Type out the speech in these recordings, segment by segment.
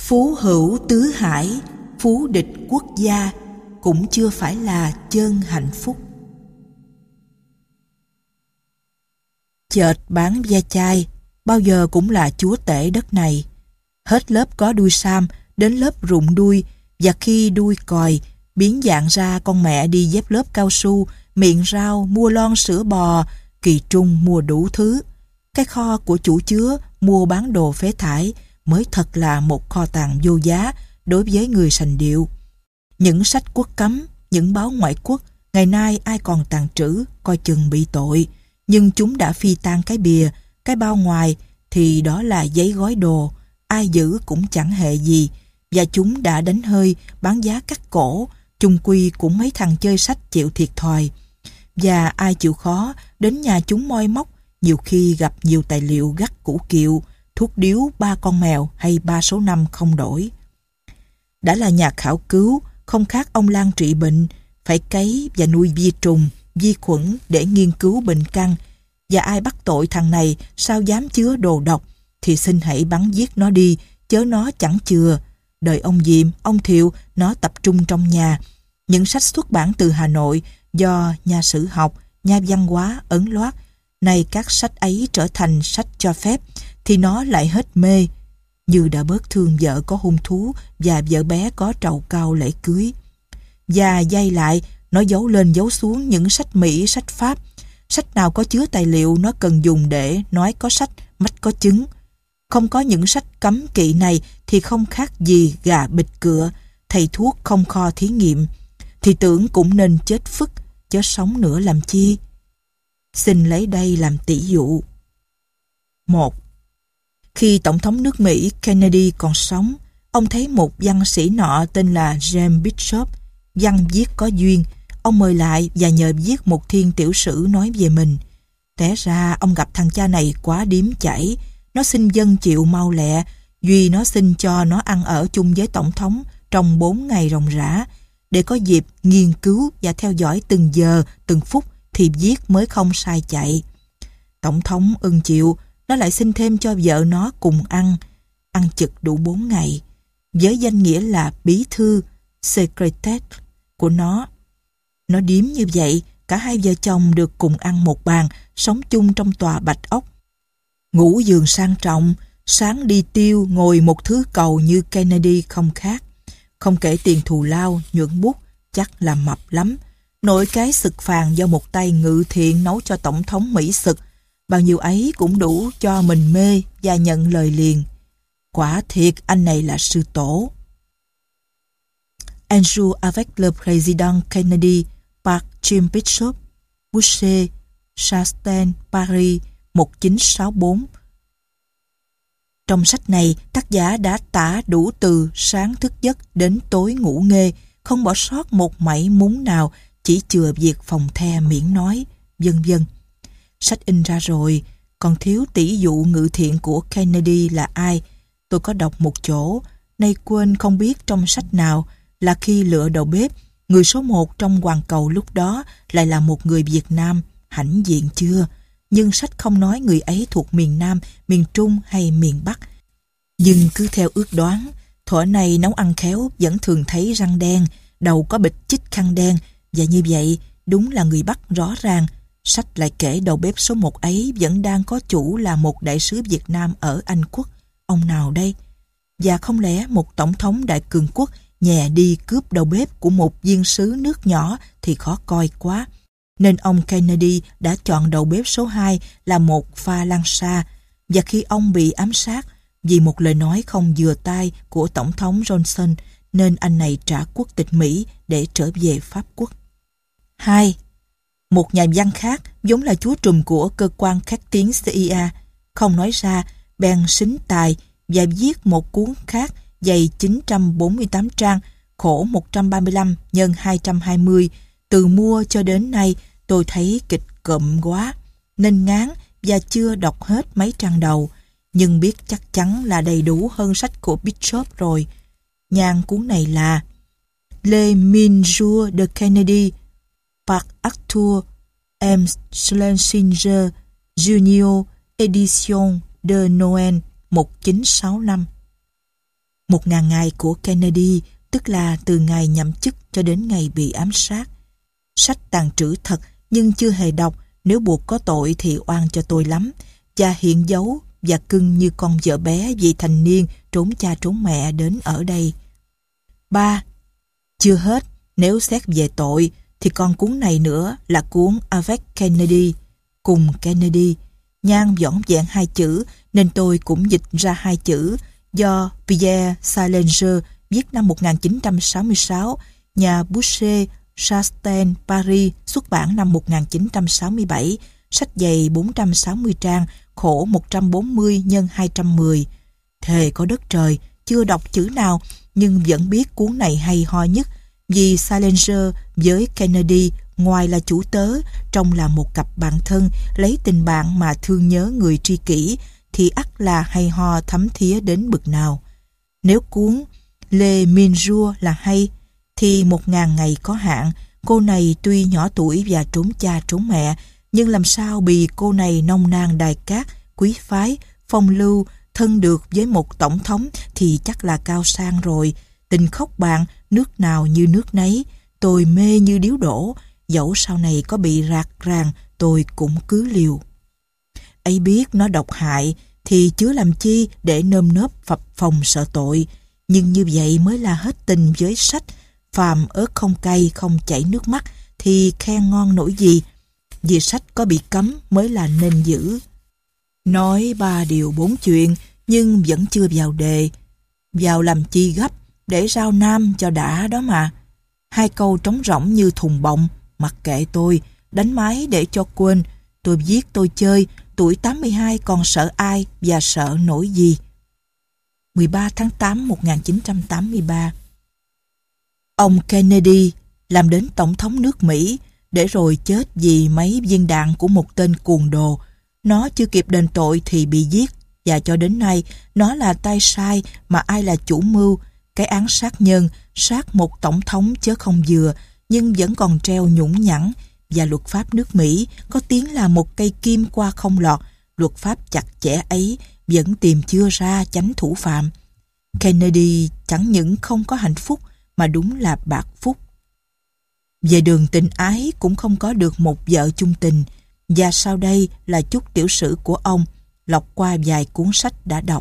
Phú hữu tứ hải, phú địch quốc gia, cũng chưa phải là chân hạnh phúc. Chợt bán ve chai, bao giờ cũng là chúa tể đất này. Hết lớp có đuôi sam, đến lớp rụng đuôi, và khi đuôi còi, biến dạng ra con mẹ đi dép lớp cao su, miệng rau, mua lon sữa bò, kỳ trung mua đủ thứ. Cái kho của chủ chứa mua bán đồ phế thải mới thật là một kho tàng vô giá đối với người sành điệu. Những sách quốc cấm, những báo ngoại quốc, ngày nay ai còn tàng trữ, coi chừng bị tội. Nhưng chúng đã phi tan cái bìa, cái bao ngoài thì đó là giấy gói đồ, ai giữ cũng chẳng hề gì. Và chúng đã đánh hơi, bán giá cắt cổ, chung quy cũng mấy thằng chơi sách chịu thiệt thòi. Và ai chịu khó, đến nhà chúng moi móc, nhiều khi gặp nhiều tài liệu gắt củ kiệu, thuốc điếu 3 con mèo hay 3 số 5 không đổi. Đã là nhà khảo cứu, không khác ông lang trị bệnh, phải cấy và nuôi vi trùng, vi khuẩn để nghiên cứu bệnh căn. Và ai bắt tội thằng này sao dám chứa đồ độc, thì xin hãy bắn giết nó đi, chớ nó chẳng chừa. Đời ông Diệm, ông Thiệu, nó tập trung trong nhà. Những sách xuất bản từ Hà Nội do nhà sử học, nhà văn hóa ấn loát, nay các sách ấy trở thành sách cho phép, thì nó lại hết mê. Như đã bớt thương vợ có hung thú và vợ bé có trầu cao lễ cưới. Và dây lại, nó giấu lên giấu xuống những sách Mỹ, sách Pháp. Sách nào có chứa tài liệu nó cần dùng để nói có sách, mách có chứng. Không có những sách cấm kỵ này thì không khác gì gà bịt cựa, thầy thuốc không kho thí nghiệm. Thì tưởng cũng nên chết phức, chớ sống nữa làm chi. Xin lấy đây làm tỷ dụ. 1. Khi Tổng thống nước Mỹ Kennedy còn sống, ông thấy một văn sĩ nọ tên là James Bishop, văn viết có duyên. Ông mời lại và nhờ viết một thiên tiểu sử nói về mình. Té ra ông gặp thằng cha này quá điếm chảy. Nó xin dân chịu mau lẹ, duy nó xin cho nó ăn ở chung với Tổng thống trong 4 ngày ròng rã, để có dịp nghiên cứu và theo dõi từng giờ, từng phút thì viết mới không sai chạy. Tổng thống ưng chịu, nó lại xin thêm cho vợ nó cùng ăn chực đủ 4 ngày, với danh nghĩa là bí thư, secretary của nó. Nó điếm như vậy, cả hai vợ chồng được cùng ăn một bàn, sống chung trong tòa bạch ốc. Ngủ giường sang trọng, sáng đi tiêu, ngồi một thứ cầu như Kennedy không khác. Không kể tiền thù lao, nhuận bút, chắc là mập lắm. Nội cái sực phàn do một tay ngự thiện nấu cho Tổng thống Mỹ sực, bao nhiêu ấy cũng đủ cho mình mê và nhận lời liền. Quả thiệt anh này là sư tổ. Un jour avec le président Kennedy par Jim Bishop, Boucher, Chastain, Paris, 1964. Trong sách này, tác giả đã tả đủ từ sáng thức giấc đến tối ngủ nghê, không bỏ sót một mảy múng nào, chỉ chừa việc phòng the miễn nói, vân vân. Sách in ra rồi, còn thiếu tỷ dụ ngự thiện của Kennedy là ai. Tôi có đọc một chỗ, nay quên không biết trong sách nào, là khi lựa đầu bếp, người số 1 trong hoàn cầu lúc đó lại là một người Việt Nam, hãnh diện chưa? Nhưng sách không nói người ấy thuộc miền Nam, miền Trung hay miền Bắc. Nhưng cứ theo ước đoán, thuở này nấu ăn khéo vẫn thường thấy răng đen, đầu có bịch chích khăn đen, và như vậy đúng là người Bắc rõ ràng. Sách lại kể đầu bếp số 1 ấy vẫn đang có chủ là một đại sứ Việt Nam ở Anh Quốc. Ông nào đây? Và không lẽ một tổng thống đại cường quốc nhè đi cướp đầu bếp của một viên sứ nước nhỏ thì khó coi quá. Nên ông Kennedy đã chọn đầu bếp số 2 là một pha lan sa. Và khi ông bị ám sát vì một lời nói không vừa tai của Tổng thống Johnson, nên anh này trả quốc tịch Mỹ để trở về Pháp Quốc. 2. Một nhà văn khác, vốn là chúa trùm của cơ quan khắc tiếng CIA, không nói ra, bèn xính tài và viết một cuốn khác dày 948 trang, khổ 135 x 220. Từ mua cho đến nay, tôi thấy kịch cộm quá, nên ngán và chưa đọc hết mấy trang đầu, nhưng biết chắc chắn là đầy đủ hơn sách của Bishop rồi. Nhan cuốn này là Les Mille Jours de Kennedy par Arthur M. Schlesinger Jr. Edition de Noël 1965. 1.000 ngày của Kennedy, tức là từ ngày nhậm chức cho đến ngày bị ám sát. Sách tàng trữ thật nhưng chưa hề đọc, nếu buộc có tội thì oan cho tôi lắm. Cha hiện giấu và cưng như con vợ bé vị thành niên trốn cha trốn mẹ đến ở đây. 3. Chưa hết, nếu xét về tội thì còn cuốn này nữa là cuốn Avec Kennedy, cùng Kennedy. Nhan vỏn vẹn 2 chữ nên tôi cũng dịch ra 2 chữ, do Pierre Salinger viết năm 1966, nhà Boucher Chastain Paris xuất bản năm 1967, sách dày 460 trang, khổ 140 x 210. Thề có đất trời, chưa đọc chữ nào nhưng vẫn biết cuốn này hay ho nhất, vì Salinger với Kennedy ngoài là chủ tớ, trông là một cặp bạn thân, lấy tình bạn mà thương nhớ người tri kỷ, thì ắt là hay ho thấm thía đến bực nào. Nếu cuốn Les Minjours là hay, thì 1.000 ngày có hạn. Cô này tuy nhỏ tuổi và trốn cha trốn mẹ, nhưng làm sao bị cô này nông nàn đài cát, quý phái, phong lưu, thân được với một tổng thống thì chắc là cao sang rồi. Tình khóc bạn, nước nào như nước nấy, tôi mê như điếu đổ, dẫu sau này có bị rạc ràng tôi cũng cứ liều. Ấy biết nó độc hại thì chứa làm chi để nơm nớp phập phồng sợ tội, nhưng như vậy mới là hết tình với sách. Phàm ớt không cay không chảy nước mắt thì khen ngon nổi gì, vì sách có bị cấm mới là nên giữ. Nói 3 điều 4 chuyện nhưng vẫn chưa vào đề. Vào làm chi gấp, để rao nam cho đã đó mà. 2 câu trống rỗng như thùng bọng, mặc kệ tôi, đánh máy để cho quên. Tôi viết tôi chơi, tuổi 82 còn sợ ai và sợ nổi gì. 13 tháng 8 1983. Ông Kennedy làm đến tổng thống nước Mỹ, để rồi chết vì mấy viên đạn của một tên cuồng đồ. Nó chưa kịp đền tội thì bị giết, và cho đến nay nó là tay sai mà ai là chủ mưu. Cái án sát nhân, sát một tổng thống chớ không vừa, nhưng vẫn còn treo nhũng nhẵng, và luật pháp nước Mỹ có tiếng là một cây kim qua không lọt. Luật pháp chặt chẽ ấy vẫn tìm chưa ra chánh thủ phạm. Kennedy chẳng những không có hạnh phúc mà đúng là bạc phúc. Về đường tình ái cũng không có được một vợ chung tình, và sau đây là chút tiểu sử của ông, lọc qua vài cuốn sách đã đọc.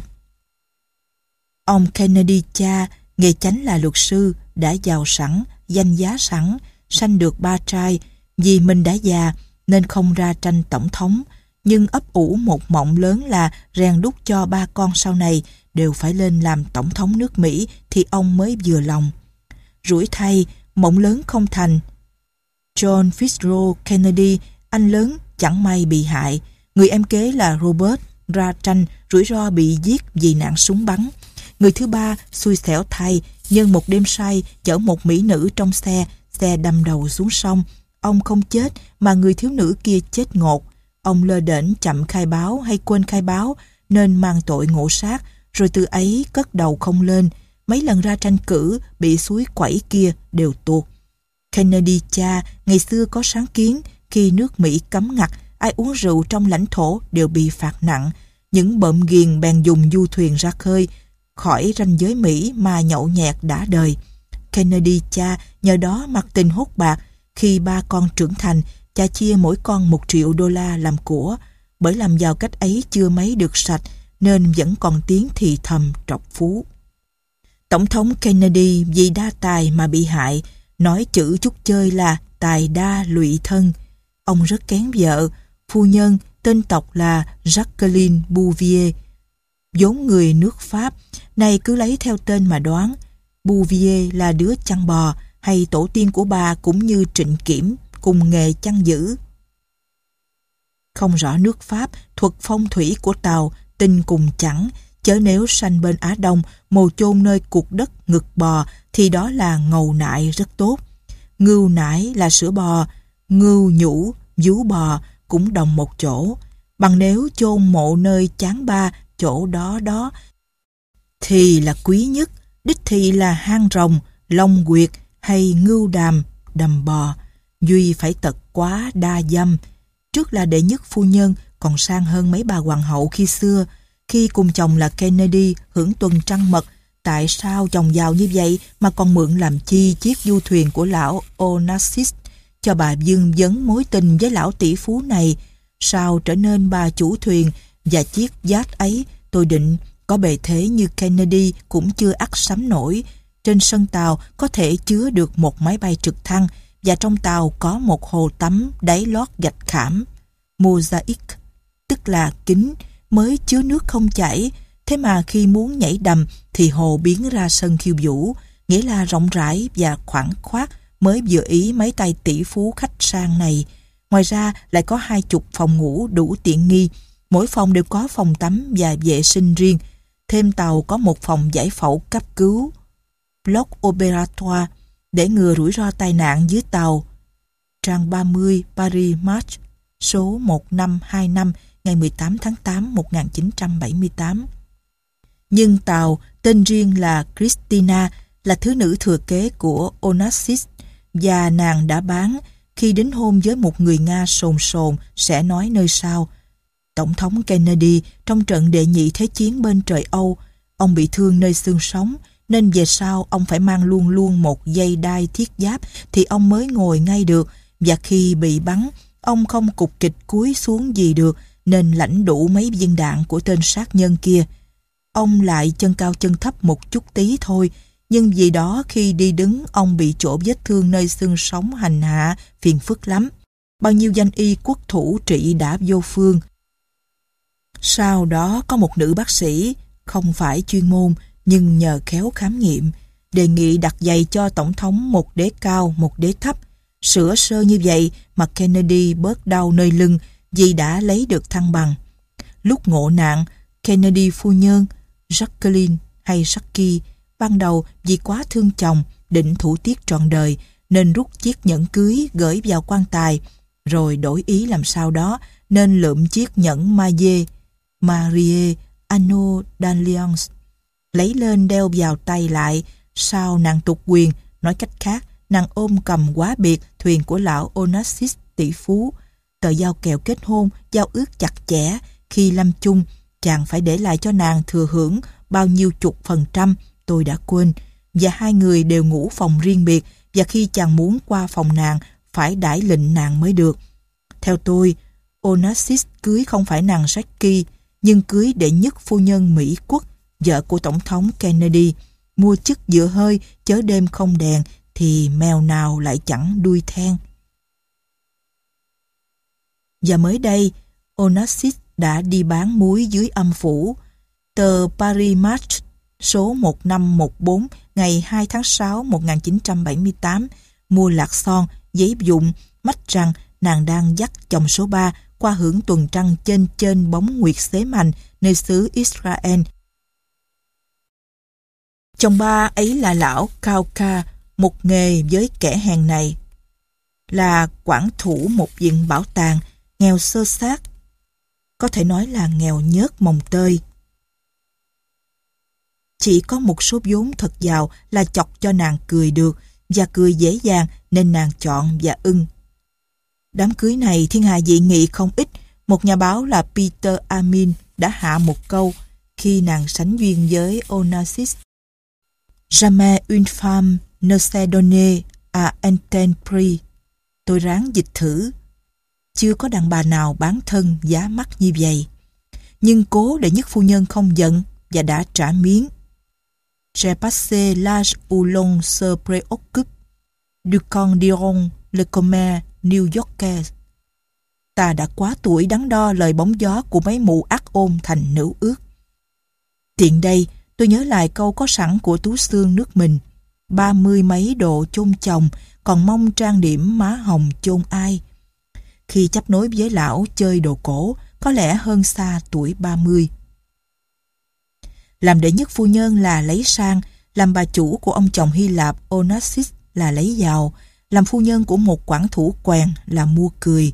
Ông Kennedy cha, nghề chánh là luật sư, đã giàu sẵn, danh giá sẵn, sanh được 3 trai. Vì mình đã già nên không ra tranh tổng thống, nhưng ấp ủ một mộng lớn là rèn đúc cho 3 con sau này đều phải lên làm tổng thống nước Mỹ thì ông mới vừa lòng. Rủi thay, mộng lớn không thành. John Fitzgerald Kennedy, anh lớn, chẳng may bị hại. Người em kế là Robert ra tranh, rủi ro bị giết vì nạn súng bắn. Người thứ ba xui xẻo thay, nhân một đêm say chở một mỹ nữ trong xe, xe đâm đầu xuống sông. Ông không chết mà người thiếu nữ kia chết ngột. Ông lơ đễnh chậm khai báo hay quên khai báo nên mang tội ngộ sát, rồi từ ấy cất đầu không lên. Mấy lần ra tranh cử bị suối quẩy kia đều tuột. Kennedy cha ngày xưa có sáng kiến, khi nước Mỹ cấm ngặt, ai uống rượu trong lãnh thổ đều bị phạt nặng. Những bợm ghiền bèn dùng du thuyền ra khơi khỏi ranh giới Mỹ mà nhậu nhẹt đã đời. Kennedy cha nhờ đó mặc tình hốt bạc. Khi 3 con trưởng thành, cha chia mỗi con $1 triệu làm của. Bởi làm giàu cách ấy chưa mấy được sạch nên vẫn còn tiếng thì thầm trọc phú. Tổng thống Kennedy vì đa tài mà bị hại, nói chữ chút chơi là tài đa lụy thân. Ông rất kén vợ, phu nhân tên tộc là Jacqueline Bouvier, vốn người nước Pháp, này cứ lấy theo tên mà đoán. Bouvier là đứa chăn bò, hay tổ tiên của bà cũng như Trịnh Kiểm, cùng nghề chăn giữ. Không rõ nước Pháp, thuật phong thủy của Tàu, tinh cùng chẳng, chớ nếu sanh bên Á Đông, mồ chôn nơi cuộc đất ngực bò, thì đó là ngầu nại rất tốt. Ngưu nải là sữa bò, ngưu nhũ, vú bò cũng đồng một chỗ. Bằng nếu chôn mộ nơi chán ba, chỗ đó đó, thì là quý nhất, đích thị là hang rồng, long quyệt hay ngưu đàm, đầm bò. Duy phải tật quá đa dâm. Trước là đệ nhất phu nhân, còn sang hơn mấy bà hoàng hậu khi xưa. Khi cùng chồng là Kennedy hưởng tuần trăng mật, tại sao chồng giàu như vậy mà còn mượn làm chi chiếc du thuyền của lão Onassis cho bà dưng dấn mối tình với lão tỷ phú này? Sao trở nên bà chủ thuyền, và chiếc yacht ấy tôi định có bề thế như Kennedy cũng chưa ắt sắm nổi. Trên sân tàu có thể chứa được một máy bay trực thăng, và trong tàu có một hồ tắm đáy lót gạch khảm mosaic, tức là kính, mới chứa nước không chảy. Thế mà khi muốn nhảy đầm thì hồ biến ra sân khiêu vũ, nghĩa là rộng rãi và khoáng khoát, mới vừa ý mấy tay tỷ phú khách sang này. Ngoài ra lại có 20 phòng ngủ đủ tiện nghi, mỗi phòng đều có phòng tắm và vệ sinh riêng. Thêm tàu có một phòng giải phẫu cấp cứu, bloc opératoire, để ngừa rủi ro tai nạn dưới tàu. Trang 30 Paris Match, số 1525, ngày 18 tháng 8 1978. Nhưng tàu tên riêng là Christina, là thứ nữ thừa kế của Onassis, và nàng đã bán khi đính hôn với một người Nga sồn sồn sẽ nói nơi sau. Tổng thống Kennedy trong trận đệ nhị thế chiến bên trời Âu, ông bị thương nơi xương sống, nên về sau ông phải mang luôn luôn một dây đai thiết giáp thì ông mới ngồi ngay được, và khi bị bắn, ông không cục kịch cúi xuống gì được, nên lãnh đủ mấy viên đạn của tên sát nhân kia. Ông lại chân cao chân thấp một chút tí thôi, nhưng vì đó khi đi đứng ông bị chỗ vết thương nơi xương sống hành hạ, phiền phức lắm. Bao nhiêu danh y quốc thủ trị đã vô phương. Sau đó có một nữ bác sĩ, không phải chuyên môn, nhưng nhờ khéo khám nghiệm, đề nghị đặt giày cho tổng thống một đế cao, một đế thấp. Sửa sơ như vậy mà Kennedy bớt đau nơi lưng vì đã lấy được thăng bằng. Lúc ngộ nạn, Kennedy phu nhân, Jacqueline hay Jackie, ban đầu vì quá thương chồng, định thủ tiết trọn đời, nên rút chiếc nhẫn cưới gửi vào quan tài, rồi đổi ý làm sao đó, nên lượm chiếc nhẫn Marie Anneau d'Alliance, lấy lên đeo vào tay lại. Sau nàng tục quyền, nói cách khác, nàng ôm cầm quá biệt thuyền của lão Onassis tỷ phú. Tờ giao kèo kết hôn, giao ước chặt chẽ, khi lâm chung, chàng phải để lại cho nàng thừa hưởng bao nhiêu chục % tôi đã quên, và hai người đều ngủ phòng riêng biệt, và khi chàng muốn qua phòng nàng phải đãi lệnh nàng mới được. Theo tôi, Onassis cưới không phải nàng Jackie, nhưng cưới đệ nhất phu nhân Mỹ Quốc, vợ của tổng thống Kennedy. Mua chức giữa hơi, chớ đêm không đèn, thì mèo nào lại chẳng đuôi then. Và mới đây, Onassis đã đi bán muối dưới âm phủ. Tờ Paris Match, số 1514, ngày 2 tháng 6 1978, mua lạc son, giấy vụn, mách rằng nàng đang dắt chồng số 3 qua hưởng tuần trăng trên bóng nguyệt xế mành nơi xứ Israel. Chồng ba ấy là lão Kauka, một nghề với kẻ hèn này, là quản thủ một viện bảo tàng, nghèo sơ sát, có thể nói là nghèo nhớt mồng tơi. Chỉ có một số vốn thật giàu là chọc cho nàng cười được, và cười dễ dàng nên nàng chọn và ưng. Đám cưới này thiên hạ dị nghị không ít. Một nhà báo là Peter Amin đã hạ một câu khi nàng sánh duyên với Onassis: Jamais une femme ne s'est donnée à un tel prix. Tôi ráng dịch thử. Chưa có đàn bà nào bán thân giá mắc như vậy. Nhưng cố đệ nhất phu nhân không giận và đã trả miếng. J'ai passé l'âge où l'on se préoccupe du qu'en diront le commun New Yorkers. Ta đã quá tuổi đắn đo lời bóng gió của mấy mụ ác ôn thành nữ ước. Tiện đây, tôi nhớ lại câu có sẵn của Tú Xương nước mình: 30 mấy độ chôn chồng, còn mong trang điểm má hồng chôn ai. Khi chấp nối với lão chơi đồ cổ, có lẽ hơn xa tuổi 30. Làm đệ nhất phu nhân là lấy sang, làm bà chủ của ông chồng Hy Lạp Onassis là lấy giàu, làm phu nhân của một quản thủ quèn là mua cười.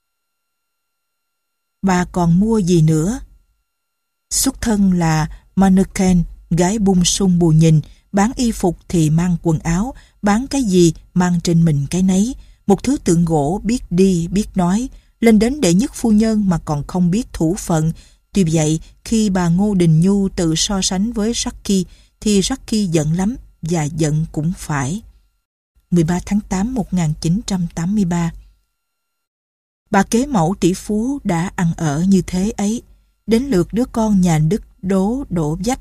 Bà còn mua gì nữa? Xuất thân là mannequin, gái bung sung bù nhìn, bán y phục thì mang quần áo, bán cái gì mang trên mình cái nấy, một thứ tượng gỗ biết đi biết nói, lên đến đệ nhất phu nhân mà còn không biết thủ phận. Tuy vậy, khi bà Ngô Đình Nhu tự so sánh với Jackie, thì Jackie giận lắm và giận cũng phải. 13 tháng 8 1983. Bà kế mẫu tỷ phú đã ăn ở như thế ấy, đến lượt đứa con nhà Đức đổ vách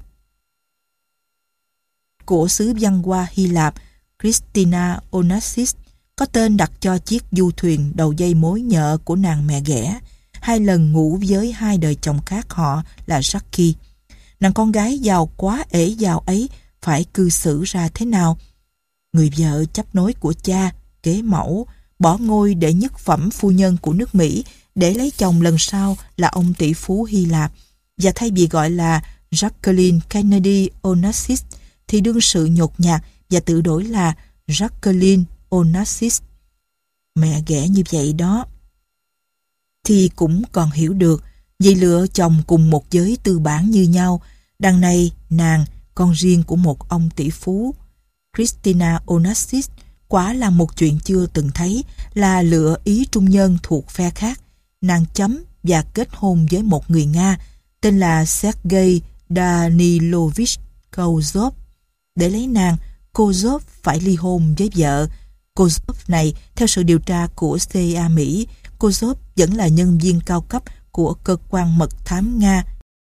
của xứ văn hoa Hy Lạp, Christina Onassis, có tên đặt cho chiếc du thuyền đầu dây mối nhợ của nàng mẹ ghẻ, 2 lần ngủ với 2 đời chồng khác họ là Jackie. Nàng con gái giàu quá ể giàu ấy phải cư xử ra thế nào? Người vợ chấp nối của cha, kế mẫu, bỏ ngôi đệ nhất phẩm phu nhân của nước Mỹ để lấy chồng lần sau là ông tỷ phú Hy Lạp, và thay vì gọi là Jacqueline Kennedy Onassis thì đương sự nhột nhạt và tự đổi là Jacqueline Onassis. Mẹ ghẻ như vậy đó thì cũng còn hiểu được, vì lựa chồng cùng một giới tư bản như nhau. Đằng này nàng, con riêng của một ông tỷ phú. Christina Onassis quả là một chuyện chưa từng thấy, là lựa ý trung nhân thuộc phe khác. Nàng chấm và kết hôn với một người Nga tên là Sergei Danilovich Kozlov. Để lấy nàng, Kozlov phải ly hôn với vợ. Kozlov này, theo sự điều tra của CIA Mỹ, Kozlov vẫn là nhân viên cao cấp của cơ quan mật thám Nga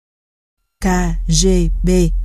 KGB,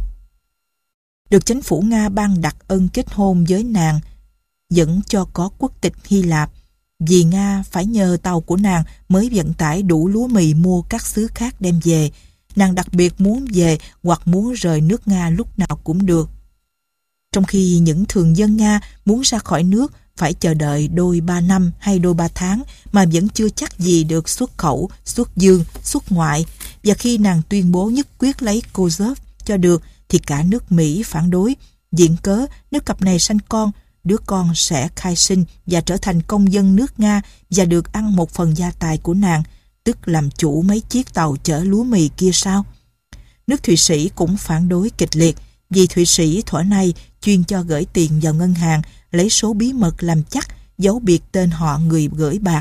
được chính phủ Nga ban đặc ân kết hôn với nàng, vẫn cho có quốc tịch Hy Lạp, vì Nga phải nhờ tàu của nàng mới vận tải đủ lúa mì mua các xứ khác đem về. Nàng đặc biệt muốn về hoặc muốn rời nước Nga lúc nào cũng được. Trong khi những thường dân Nga muốn ra khỏi nước phải chờ đợi đôi 3 năm hay đôi 3 tháng mà vẫn chưa chắc gì được xuất khẩu, xuất dương, xuất ngoại. Và khi nàng tuyên bố nhất quyết lấy Kozlov cho được thì cả nước Mỹ phản đối. Viện cớ nếu cặp này sanh con, đứa con sẽ khai sinh và trở thành công dân nước Nga và được ăn một phần gia tài của nàng, tức làm chủ mấy chiếc tàu chở lúa mì kia sao? Nước Thụy Sĩ cũng phản đối kịch liệt, vì Thụy Sĩ thuở nay chuyên cho gửi tiền vào ngân hàng, lấy số bí mật làm chắc, giấu biệt tên họ người gửi bạc.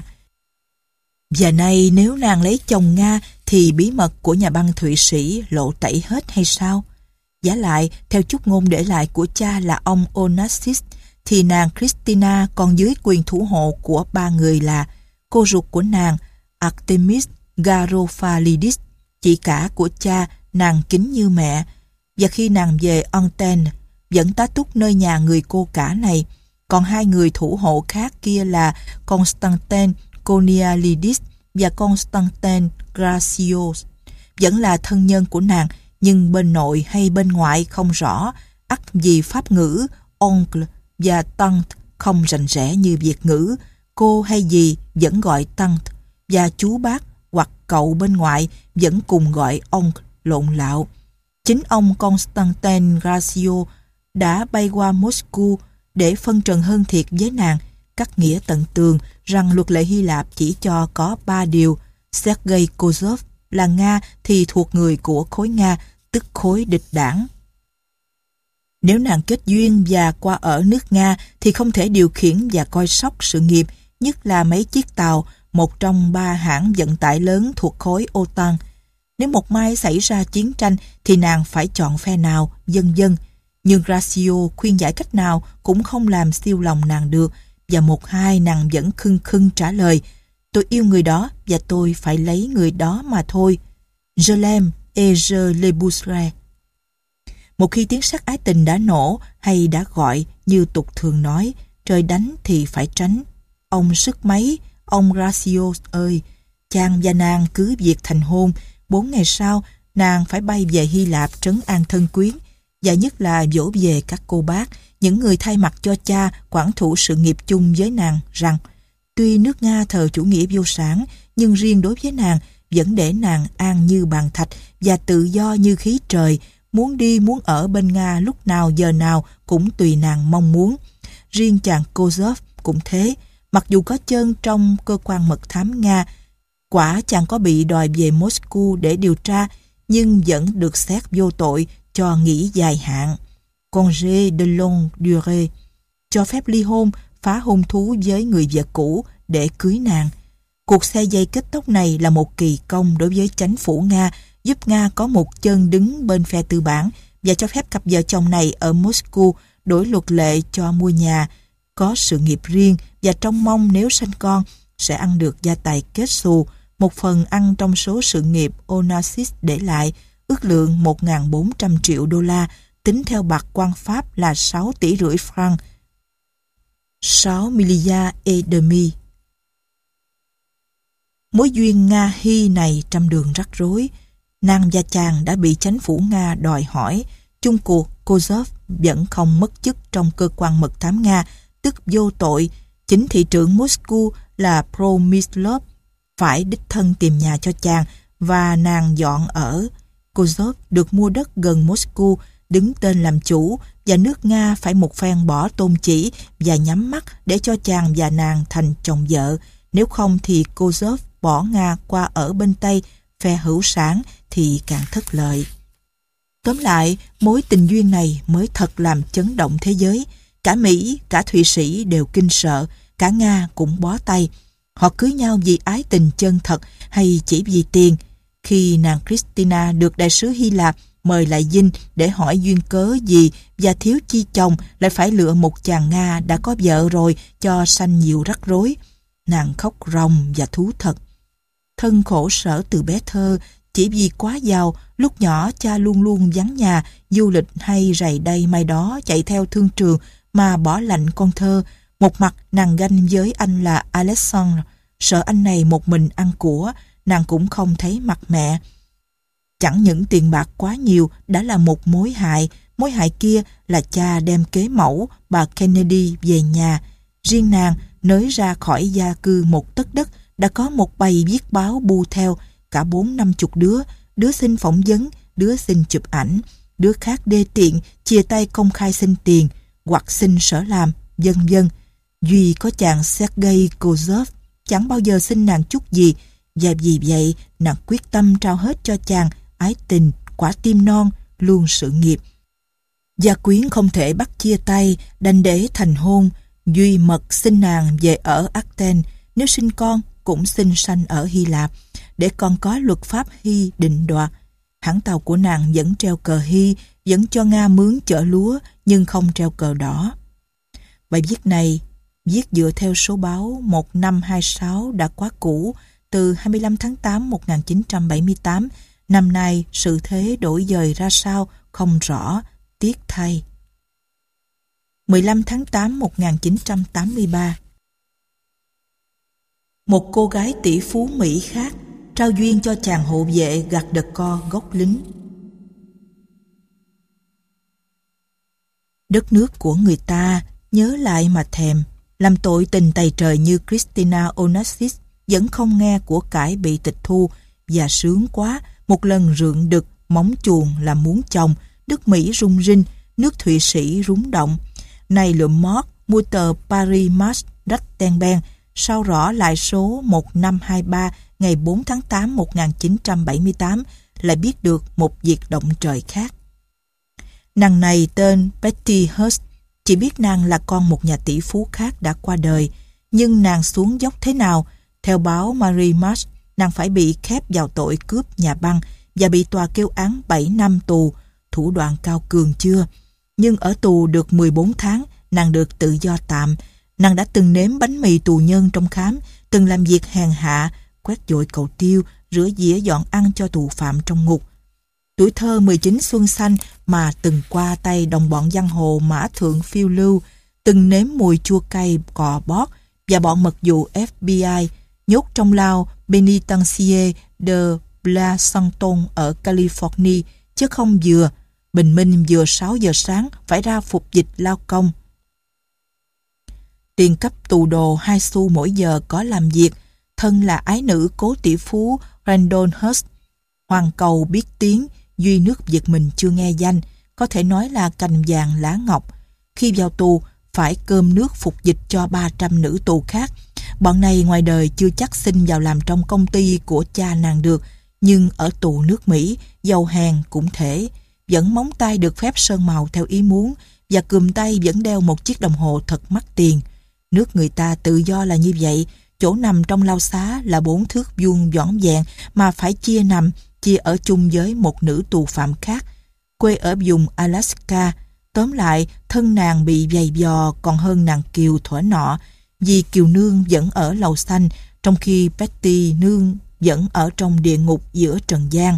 Và nay nếu nàng lấy chồng Nga thì bí mật của nhà băng Thụy Sĩ lộ tẩy hết hay sao? Vả lại, theo chúc ngôn để lại của cha là ông Onassis, thì nàng Christina còn dưới quyền thủ hộ của 3 người là cô ruột của nàng Artemis Garofalidis, chị cả của cha nàng kính như mẹ, và khi nàng về Antenne vẫn tá túc nơi nhà người cô cả này. Còn 2 người thủ hộ khác kia là Constantin Konialidis và Constantin Gracios, vẫn là thân nhân của nàng, nhưng bên nội hay bên ngoại không rõ, ắt vì pháp ngữ oncle và tante không rành rẽ như Việt ngữ. Cô hay dì vẫn gọi tante, và chú bác hoặc cậu bên ngoại vẫn cùng gọi oncle lộn lạo. Chính ông Constantin Gracio đã bay qua Moscow để phân trần hơn thiệt với nàng, cắt nghĩa tận tường rằng luật lệ Hy Lạp chỉ cho có 3 điều. Sergei Kozlov là Nga thì thuộc người của khối Nga, tức khối địch đảng. Nếu nàng kết duyên và qua ở nước Nga thì không thể điều khiển và coi sóc sự nghiệp, nhất là mấy chiếc tàu, một trong 3 hãng vận tải lớn thuộc khối OTAN. Nếu một mai xảy ra chiến tranh thì nàng phải chọn phe nào, vân vân. Nhưng Gracio khuyên giải cách nào cũng không làm siêu lòng nàng được, và một hai nàng vẫn khưng khưng trả lời: tôi yêu người đó và tôi phải lấy người đó mà thôi. Je l'aime et je l'épouserai. Một khi tiếng sắt ái tình đã nổ hay đã gọi, như tục thường nói, trời đánh thì phải tránh. Ông sức mấy, ông Gracio ơi! Chàng và nàng cứ việc thành hôn. 4 ngày sau, nàng phải bay về Hy Lạp trấn an thân quyến, và nhất là dỗ về các cô bác, những người thay mặt cho cha quản thủ sự nghiệp chung với nàng, rằng tuy nước Nga thờ chủ nghĩa vô sản, nhưng riêng đối với nàng vẫn để nàng an như bàn thạch và tự do như khí trời, muốn đi muốn ở bên Nga lúc nào giờ nào cũng tùy nàng mong muốn. Riêng chàng Kozlov cũng thế, mặc dù có chân trong cơ quan mật thám Nga, quả chàng có bị đòi về Moscow để điều tra, nhưng vẫn được xét vô tội, cho nghỉ dài hạn, congé de longue durée, cho phép ly hôn, phá hôn thú với người vợ cũ để cưới nàng. Cuộc xe dây kết tóc này là một kỳ công đối với chính phủ Nga, giúp Nga có một chân đứng bên phe tư bản và cho phép cặp vợ chồng này ở Moscow đổi luật lệ cho mua nhà, có sự nghiệp riêng và trông mong nếu sanh con sẽ ăn được gia tài kết xù, một phần ăn trong số sự nghiệp Onassis để lại, ước lượng 1.400 triệu đô la, tính theo bạc quan Pháp là 6,5 tỷ franc, 6 milliards et demi. Mối duyên Nga-Hy này trăm đường rắc rối. Nàng và chàng đã bị chính phủ Nga đòi hỏi. Chung cuộc, Kozhov vẫn không mất chức trong cơ quan mật thám Nga, tức vô tội. Chính thị trưởng Moscow là Promislov phải đích thân tìm nhà cho chàng và nàng dọn ở. Kozhov được mua đất gần Moscow, đứng tên làm chủ, và nước Nga phải một phen bỏ tôn chỉ và nhắm mắt để cho chàng và nàng thành chồng vợ. Nếu không thì Kozhov bỏ Nga qua ở bên Tây, phe hữu sản thì càng thất lợi. Tóm lại, mối tình duyên này mới thật làm chấn động thế giới. Cả Mỹ, cả Thụy Sĩ đều kinh sợ, cả Nga cũng bó tay. Họ cưới nhau vì ái tình chân thật hay chỉ vì tiền? Khi nàng Christina được đại sứ Hy Lạp mời lại dinh để hỏi duyên cớ gì và thiếu chi chồng lại phải lựa một chàng Nga đã có vợ rồi cho sanh nhiều rắc rối, nàng khóc ròng và thú thật. Thân khổ sở từ bé thơ, chỉ vì quá giàu, lúc nhỏ cha luôn luôn vắng nhà, du lịch hay rày đây mai đó chạy theo thương trường mà bỏ lạnh con thơ. Một mặt nàng ganh với anh là Alexandre, sợ anh này một mình ăn của, nàng cũng không thấy mặt mẹ. Chẳng những tiền bạc quá nhiều đã là một mối hại kia là cha đem kế mẫu bà Kennedy về nhà. Riêng nàng nới ra khỏi gia cư một tấc đất đã có một bầy viết báo bu theo, cả 40-50 đứa xin phỏng vấn, đứa xin chụp ảnh, đứa khác đê tiện chia tay công khai xin tiền hoặc xin sở làm, vân vân. Duy có chàng Sergei Kozhov chẳng bao giờ xin nàng chút gì, và vì vậy nàng quyết tâm trao hết cho chàng ái tình, quả tim non, luôn sự nghiệp. Gia quyến không thể bắt chia tay, đành để thành hôn. Duy mật xin nàng về ở Athens, nếu sinh con cũng xin sanh ở Hy Lạp, để con có luật pháp Hy định đoạt. Hãng tàu của nàng vẫn treo cờ Hy, vẫn cho Nga mướn chở lúa, nhưng không treo cờ đỏ. Bài viết này viết dựa theo số báo 1526 đã quá cũ, từ 25 tháng 8 1978. Năm nay sự thế đổi dời ra sao không rõ, tiếc thay. 15 tháng 8 1983. Một cô gái tỷ phú Mỹ khác trao duyên cho chàng hộ vệ gặt đợt co gốc lính. Đất nước của người ta nhớ lại mà thèm, làm tội tình tày trời như Christina Onassis vẫn không nghe của cải bị tịch thu, và sướng quá, một lần rượn đực móng chuồng là muốn chồng. Nước Mỹ rung rinh, nước Thụy Sĩ rúng động. Này lượm mót mua tờ Paris Match rách ten ben, sao rõ lại số 1523 ngày 4 tháng 8 1978 lại biết được một việc động trời khác. Nàng này tên Betty Hearst, chỉ biết nàng là con một nhà tỷ phú khác đã qua đời, nhưng nàng xuống dốc thế nào? Theo báo Marie March, nàng phải bị khép vào tội cướp nhà băng và bị tòa kêu án 7 năm tù. Thủ đoạn cao cường chưa? Nhưng ở tù được 14 tháng, nàng được tự do tạm. Nàng đã từng nếm bánh mì tù nhân trong khám, từng làm việc hèn hạ, quét dội cầu tiêu, rửa dĩa dọn ăn cho tù phạm trong ngục. Tuổi thơ 19 xuân xanh mà từng qua tay đồng bọn giang hồ mã thượng phiêu lưu, từng nếm mùi chua cay cò bót và bọn mật vụ FBI nhốt trong lao Penitencier de Pleasanton ở California, chứ không vừa. Bình minh vừa 6 giờ sáng phải ra phục dịch lao công. Tiền cấp tù đồ 2 xu mỗi giờ có làm việc. Thân là ái nữ cố tỷ phú Randall Hearst, hoàng cầu biết tiếng, duy nước Việt mình chưa nghe danh, có thể nói là cành vàng lá ngọc. Khi vào tù phải cơm nước phục dịch cho 300 nữ tù khác. Bọn này ngoài đời chưa chắc xin vào làm trong công ty của cha nàng được, nhưng ở tù nước Mỹ, giàu hèn cũng thể. Vẫn móng tay được phép sơn màu theo ý muốn, và cùm tay vẫn đeo một chiếc đồng hồ thật mắc tiền. Nước người ta tự do là như vậy, chỗ nằm trong lao xá là 4 thước vuông vỏn vẹn mà phải chia nằm, chia ở chung với một nữ tù phạm khác. quê ở vùng Alaska. Tóm lại, thân nàng bị giày vò còn hơn nàng Kiều thuở nọ, vì Kiều nương vẫn ở lầu xanh, trong khi Betty nương vẫn ở trong địa ngục giữa trần gian.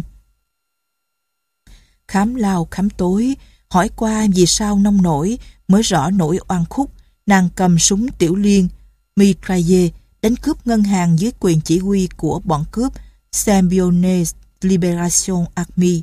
Khám lao khám tối, hỏi qua vì sao nông nổi, mới rõ nỗi oan khúc. Nàng cầm súng tiểu liên mitraille đánh cướp ngân hàng dưới quyền chỉ huy của bọn cướp Symbionese Liberation Army,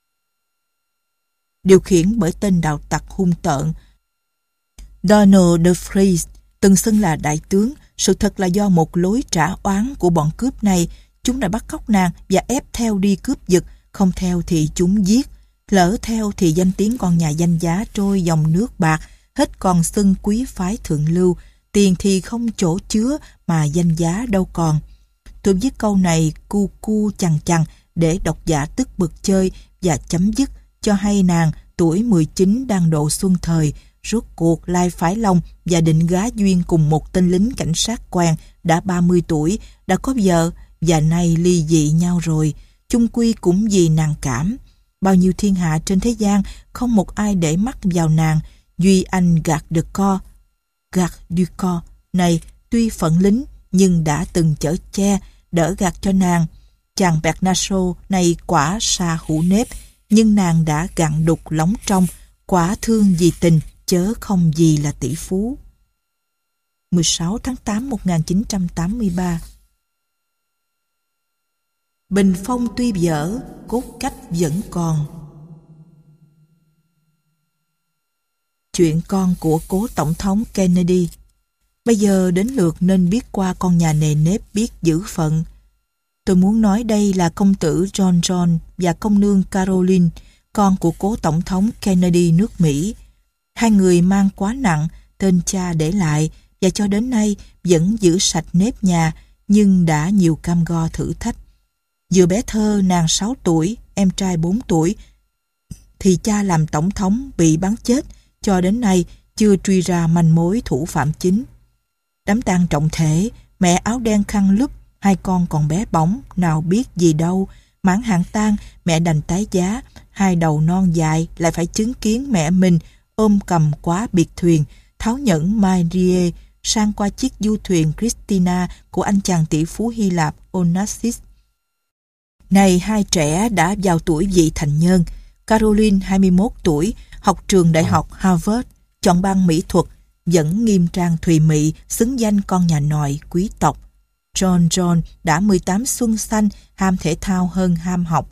điều khiển bởi tên đạo tặc hung tợn Donald de Vries, từng xưng là đại tướng. Sự thật là do một lối trả oán của bọn cướp này, chúng đã bắt cóc nàng và ép theo đi cướp giật, không theo thì chúng giết, lỡ theo thì danh tiếng con nhà danh giá trôi dòng nước bạc, hết còn xưng quý phái thượng lưu, tiền thì không chỗ chứa mà danh giá đâu còn. Tôi viết câu này cu cu chằng chằng để độc giả tức bực chơi và chấm dứt cho hay nàng tuổi 19 đang độ xuân thời, rốt cuộc lai phái long và định gá duyên cùng một tên lính cảnh sát quan đã 30 tuổi, đã có vợ và nay ly dị nhau rồi, chung quy cũng vì nàng cảm. Bao nhiêu thiên hạ trên thế gian không một ai để mắt vào nàng, duy anh Garde-du-Corps này tuy phận lính nhưng đã từng chở che đỡ gạt cho nàng. Chàng Bernasot này quả sa hữu nếp, nhưng nàng đã gặn đục lóng trong, quả thương vì tình chớ không gì là tỷ phú. 16 tháng 8 1983. Bình phong tuy dở, cốt cách vẫn còn. Chuyện con của cố tổng thống Kennedy. Bây giờ đến lượt nên biết qua con nhà nề nếp biết giữ phận. Tôi muốn nói đây là công tử John và công nương Caroline, con của cố tổng thống Kennedy nước Mỹ. Hai người mang quá nặng tên cha để lại và cho đến nay vẫn giữ sạch nếp nhà, nhưng đã nhiều cam go thử thách. Vừa bé thơ nàng 6 tuổi, em trai 4 tuổi, thì cha làm tổng thống bị bắn chết, cho đến nay chưa truy ra manh mối thủ phạm chính. Đám tang trọng thể, mẹ áo đen khăn lúp, hai con còn bé bỏng, nào biết gì đâu. Mãn hạn tang, mẹ đành tái giá, hai đầu non dài lại phải chứng kiến mẹ mình ôm cầm quá biệt thuyền, tháo nhẫn Marie sang qua chiếc du thuyền Christina của anh chàng tỷ phú Hy Lạp Onassis. Này hai trẻ đã vào tuổi vị thành nhân. Caroline 21 tuổi, học trường đại học Harvard, chọn ban mỹ thuật, vẫn nghiêm trang thùy mị, xứng danh con nhà nòi quý tộc. John đã 18 xuân xanh, ham thể thao hơn ham học,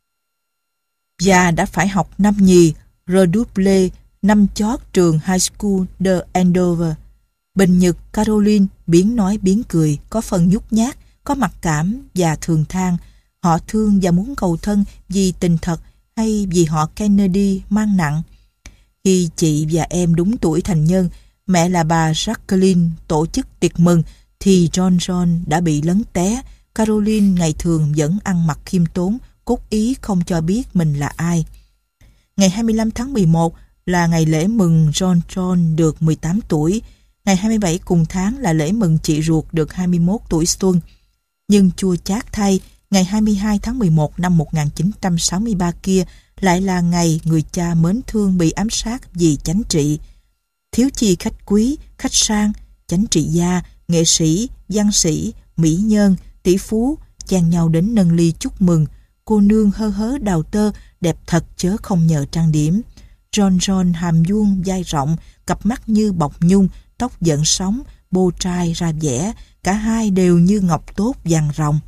và đã phải học năm nhì redouble năm chót trường High School de Andover. Bình nhật Caroline biến nói biến cười, có phần nhút nhát, có mặc cảm và thường than. Họ thương và muốn cầu thân vì tình thật hay vì họ Kennedy mang nặng. Khi chị và em đúng tuổi thành nhân, mẹ là bà Jacqueline tổ chức tiệc mừng, thì John đã bị lấn té. Caroline ngày thường vẫn ăn mặc khiêm tốn, cốt ý không cho biết mình là ai. Ngày 25 tháng 11 là ngày lễ mừng John được 18 tuổi. Ngày 27 cùng tháng là lễ mừng chị ruột được 21 tuổi xuân. Nhưng chua chát thay, ngày 22 tháng 11 năm 1963 kia lại là ngày người cha mến thương bị ám sát vì chánh trị. Thiếu chi khách quý, khách sang, chánh trị gia, nghệ sĩ, văn sĩ, mỹ nhân, tỷ phú chen nhau đến nâng ly chúc mừng. Cô nương hơ hớ đào tơ, đẹp thật chớ không nhờ trang điểm. John hàm vuông vai rộng, cặp mắt như bọc nhung, tóc giận sóng, bô trai ra vẻ, cả hai đều như ngọc tốt vàng ròng.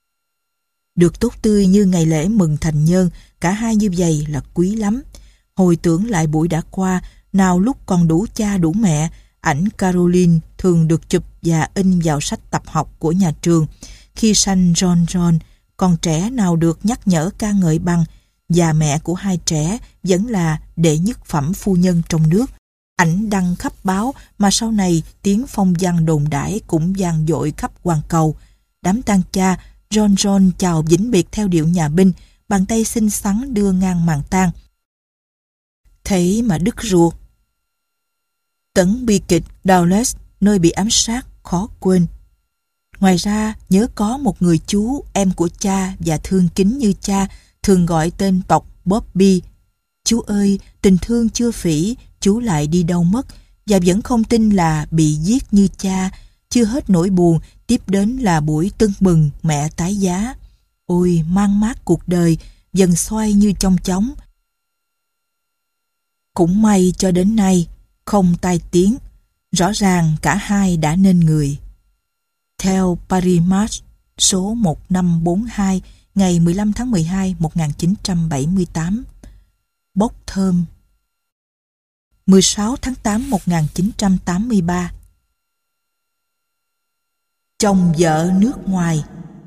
Được tốt tươi như ngày lễ mừng thành nhân, cả hai như vậy là quý lắm. Hồi tưởng lại buổi đã qua, nào lúc còn đủ cha đủ mẹ, ảnh Caroline thường được chụp và in vào sách tập học của nhà trường. Khi sanh John, con trẻ nào được nhắc nhở ca ngợi bằng, và mẹ của hai trẻ vẫn là đệ nhất phẩm phu nhân trong nước. Ảnh đăng khắp báo mà sau này tiếng phong văn đồn đãi cũng vang dội khắp hoàn cầu. Đám tang cha, John chào vĩnh biệt theo điệu nhà binh, bàn tay xinh xắn đưa ngang màn tang. Thế mà đứt ruột. Tấn bi kịch Dallas, nơi bị ám sát, khó quên. Ngoài ra, nhớ có một người chú, em của cha và thương kính như cha, thường gọi tên tộc Bobby. Chú ơi, tình thương chưa phỉ, chú lại đi đâu mất, và vẫn không tin là bị giết như cha. Chưa hết nỗi buồn, tiếp đến là buổi tưng bừng mẹ tái giá. Ôi, mang mát cuộc đời, dần xoay như chong chóng. Cũng may cho đến nay, không tai tiếng. Rõ ràng cả hai đã nên người. Theo Paris Match số 1542 ngày 15 tháng 12 1978. Bốc thơm. 16 tháng 8 1983. Chồng vợ nước ngoài.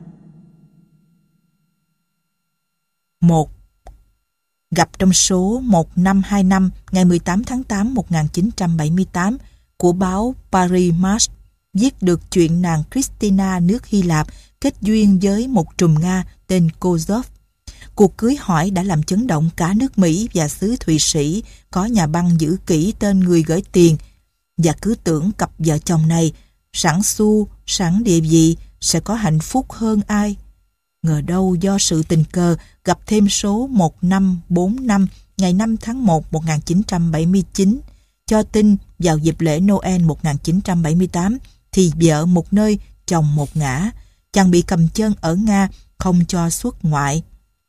1. Gặp trong số 1525 ngày 18 tháng 8 1978 của báo Paris Match, viết được chuyện nàng Christina nước Hy Lạp kết duyên với một trùm Nga tên Kozov. Cuộc cưới hỏi đã làm chấn động cả nước Mỹ và xứ Thụy Sĩ, có nhà băng giữ kỹ tên người gửi tiền, và cứ tưởng cặp vợ chồng này sẵn xu, sẵn địa vị, sẽ có hạnh phúc hơn ai. Ngờ đâu do sự tình cờ gặp thêm số 1545 ngày 5 tháng 1 1979, cho tin vào dịp lễ Noel 1978 thì vợ một nơi, chồng một ngã, chàng bị cầm chân ở Nga, không cho xuất ngoại.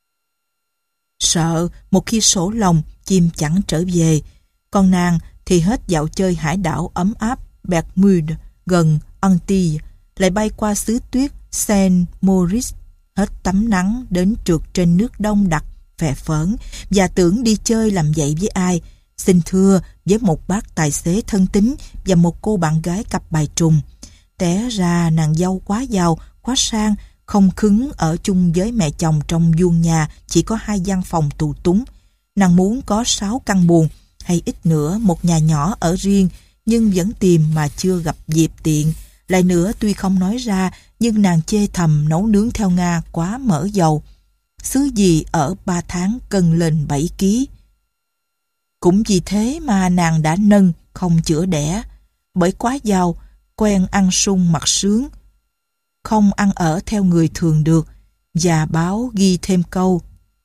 Sợ một khi sổ lòng, chim chẳng trở về, còn nàng thì hết dạo chơi hải đảo ấm áp Bermude gần Antilles, lại bay qua xứ tuyết Saint Maurice, hết tắm nắng đến trượt trên nước đông đặc phè phỡn, và tưởng đi chơi làm vậy với ai, xin thưa với một bác tài xế thân tín và một cô bạn gái cặp bài trùng. Té ra nàng dâu quá giàu, quá sang, không khứng ở chung với mẹ chồng trong vuông nhà chỉ có 2 gian phòng tù túng. Nàng muốn có 6 căn buồng, hay ít nữa một nhà nhỏ ở riêng, nhưng vẫn tìm mà chưa gặp dịp tiện. Lại nữa, tuy không nói ra, nhưng nàng chê thầm nấu nướng theo Nga quá mỡ dầu. Xứ gì ở 3 tháng cân lên 7 ký. Cũng vì thế mà nàng đã nâng, không chữa đẻ. Bởi quá giàu, quen ăn sung mặc sướng, không ăn ở theo người thường được, và báo ghi thêm câu: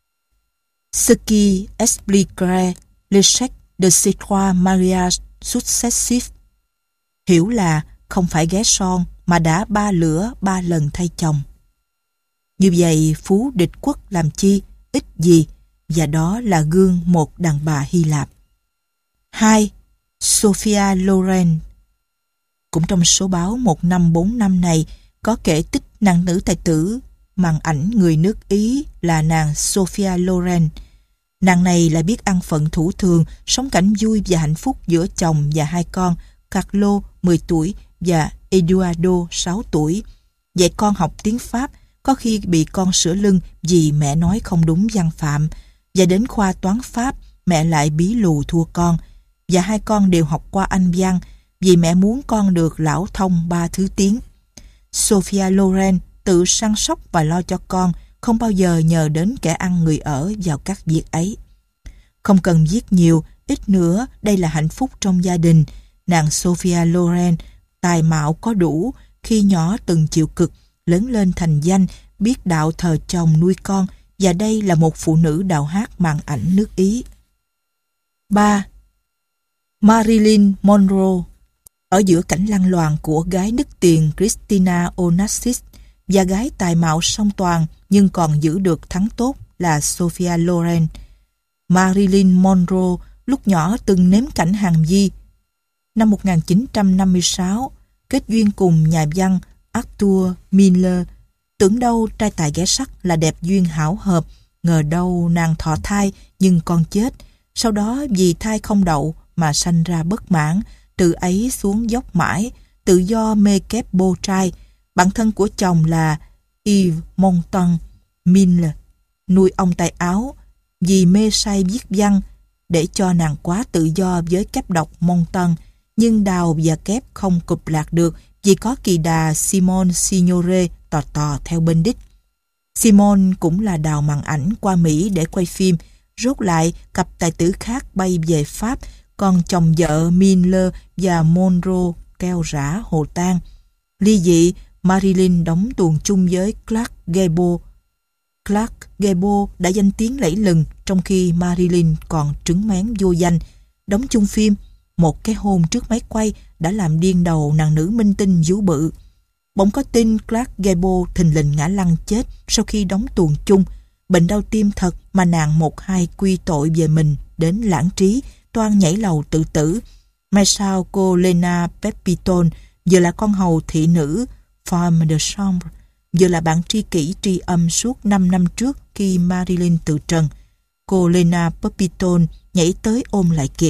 Ce qui expliquerait l'échec de ces trois mariages successifs. Hiểu là không phải ghé son mà đã 3 lửa 3 lần thay chồng. Như vậy phú địch quốc làm chi, ích gì, và đó là gương một đàn bà Hy Lạp. 2. Sophia Loren. Cũng trong số báo 1545 này có kể tích nàng nữ tài tử màn ảnh người nước Ý là nàng Sophia Loren. Nàng này lại biết ăn phận thủ thường, sống cảnh vui và hạnh phúc giữa chồng và 2 con, Carlo 10 tuổi và Eduardo 6 tuổi. Dạy con học tiếng Pháp, có khi bị con sửa lưng vì mẹ nói không đúng văn phạm, và đến khoa toán Pháp mẹ lại bí lù thua con, và 2 con đều học qua Anh văn vì mẹ muốn con được lão thông 3 thứ tiếng. Sophia Loren tự săn sóc và lo cho con, không bao giờ nhờ đến kẻ ăn người ở vào các việc ấy. Không cần viết nhiều, ít nữa đây là hạnh phúc trong gia đình. Nàng Sophia Loren tài mạo có đủ, khi nhỏ từng chịu cực, lớn lên thành danh, biết đạo thờ chồng nuôi con, và đây là một phụ nữ đạo hát màn ảnh nước Ý. 3. Marilyn Monroe. Ở giữa cảnh lăng loàn của gái nức tiền Christina Onassis và gái tài mạo song toàn nhưng còn giữ được thắng tốt là Sophia Loren, Marilyn Monroe lúc nhỏ từng nếm cảnh hàng di. Năm 1956, kết duyên cùng nhà văn Arthur Miller. Tưởng đâu trai tài ghé sắc là đẹp duyên hảo hợp, ngờ đâu nàng thọ thai nhưng con chết. Sau đó vì thai không đậu mà sanh ra bất mãn, từ ấy xuống dốc mãi, tự do mê kép bô trai. Bạn thân của chồng là Yves Montand Miller nuôi ông tay áo vì mê say viết văn, để cho nàng quá tự do với kép độc Montand, nhưng đào và kép không cụp lạc được vì có kỳ đà Simone Signore tò tò theo bên đích. Simone cũng là đào màn ảnh qua Mỹ để quay phim. Rốt lại, cặp tài tử khác bay về Pháp, còn chồng vợ Miller và Monroe keo rã hồ tan. Ly dị, Marilyn đóng tuồng chung với Clark Gable. Clark Gable đã danh tiếng lẫy lừng trong khi Marilyn còn trứng mén vô danh. Đóng chung phim, một cái hôn trước máy quay đã làm điên đầu nàng nữ minh tinh vú bự. Bỗng có tin Clark Gable thình lình ngã lăn chết sau khi đóng tuồng chung. Bệnh đau tim thật mà nàng một hai quy tội về mình đến lãng trí, toan nhảy lầu tự tử. Mai sau cô Lena Pepitone, vừa là con hầu thị nữ femme de chambre, vừa là bạn tri kỷ tri âm suốt 5 năm trước khi Marilyn từ trần. Cô Lena Pepitone nhảy tới ôm lại kịp.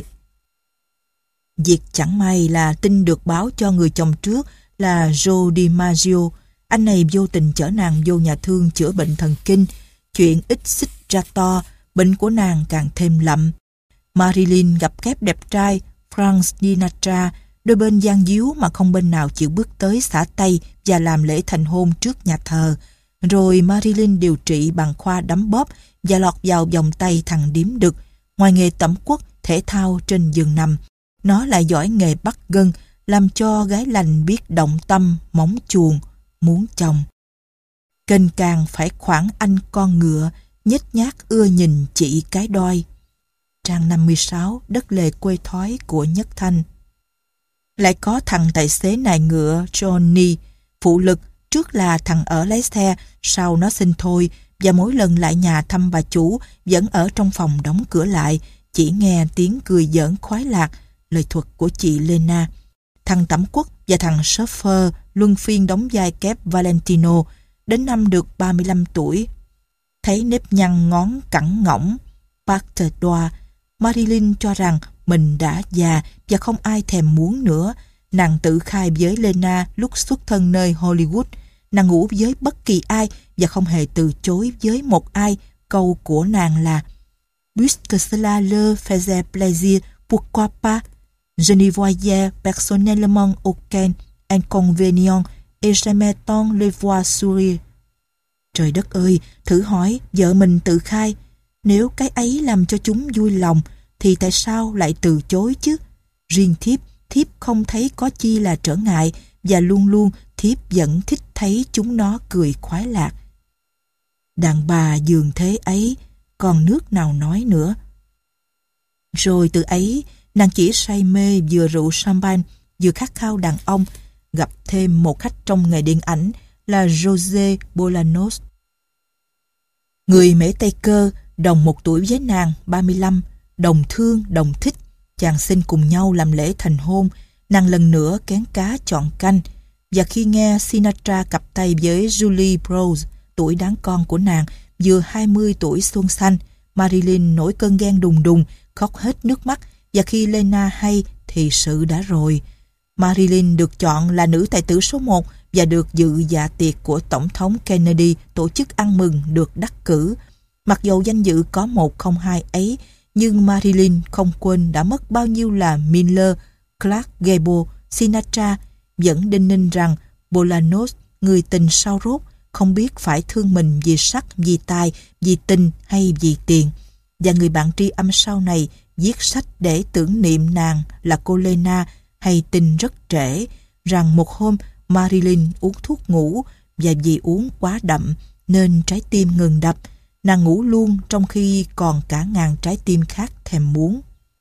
Việc chẳng may là tin được báo cho người chồng trước là Joe DiMaggio. Anh này vô tình chở nàng vô nhà thương chữa bệnh thần kinh. Chuyện ít xích ra to, bệnh của nàng càng thêm lậm. Marilyn gặp kép đẹp trai Frank Sinatra, đôi bên gian díu mà không bên nào chịu bước tới xả tay và làm lễ thành hôn trước nhà thờ. Rồi Marilyn điều trị bằng khoa đấm bóp và lọt vào vòng tay thằng điếm đực. Ngoài nghề tẩm quất, thể thao trên giường nằm, nó lại giỏi nghề bắt gân, làm cho gái lành biết động tâm, móng chuồng, muốn chồng. Kênh càng phải khoản anh con ngựa, nhếch nhác ưa nhìn chị cái đoi. Trang 56, đất lề quê thói của Nhất Thanh. Lại có thằng tài xế nài ngựa Johnny, phụ lực, trước là thằng ở lái xe, sau nó xin thôi, và mỗi lần lại nhà thăm bà chủ, vẫn ở trong phòng đóng cửa lại, chỉ nghe tiếng cười giỡn khoái lạc, lời thuật của chị Lena. Thằng tẩm quất và thằng chauffeur luân phiên đóng vai kép Valentino, đến năm được 35 tuổi. Thấy nếp nhăn ngón cẳng ngỗng, Parte Doa, Marilyn cho rằng mình đã già và không ai thèm muốn nữa. Nàng tự khai với Lena lúc xuất thân nơi Hollywood. Nàng ngủ với bất kỳ ai và không hề từ chối với một ai. Câu của nàng là Puisque cela leur faisait plaisir, pourquoi pas? Je n'y voyais personnellement aucun inconvénient et j'aimais tant les voir sourire. Trời đất ơi, thử hỏi vợ mình tự khai, nếu cái ấy làm cho chúng vui lòng thì tại sao lại từ chối chứ? Riêng thiếp không thấy có chi là trở ngại, và luôn luôn thiếp vẫn thích thấy chúng nó cười khoái lạc. Đàn bà dường thế ấy, còn nước nào nói nữa. Rồi từ ấy, nàng chỉ say mê vừa rượu champagne, vừa khát khao đàn ông, gặp thêm một khách trong nghề điện ảnh là José Bolanos. Người Mễ Tây Cơ, đồng một tuổi với nàng, 35, đồng thương, đồng thích. Chàng xin cùng nhau làm lễ thành hôn, nàng lần nữa kén cá chọn canh. Và khi nghe Sinatra cặp tay với Julie Brose, tuổi đáng con của nàng, vừa 20 tuổi xuân xanh, Marilyn nổi cơn ghen đùng đùng, khóc hết nước mắt, và khi Lena hay thì sự đã rồi. Marilyn được chọn là nữ tài tử số 1 và được dự dạ tiệc của Tổng thống Kennedy tổ chức ăn mừng được đắc cử. Mặc dầu danh dự có 102 ấy, nhưng Marilyn không quên đã mất bao nhiêu là Miller, Clark Gable, Sinatra, vẫn đinh ninh rằng Bolanos, người tình sao rốt, không biết phải thương mình vì sắc, vì tài, vì tình hay vì tiền. Và người bạn tri âm sau này viết sách để tưởng niệm nàng là cô Lena hay tin rất trễ rằng một hôm Marilyn uống thuốc ngủ, và vì uống quá đậm nên trái tim ngừng đập. Nàng ngủ luôn trong khi còn cả ngàn trái tim khác thèm muốn.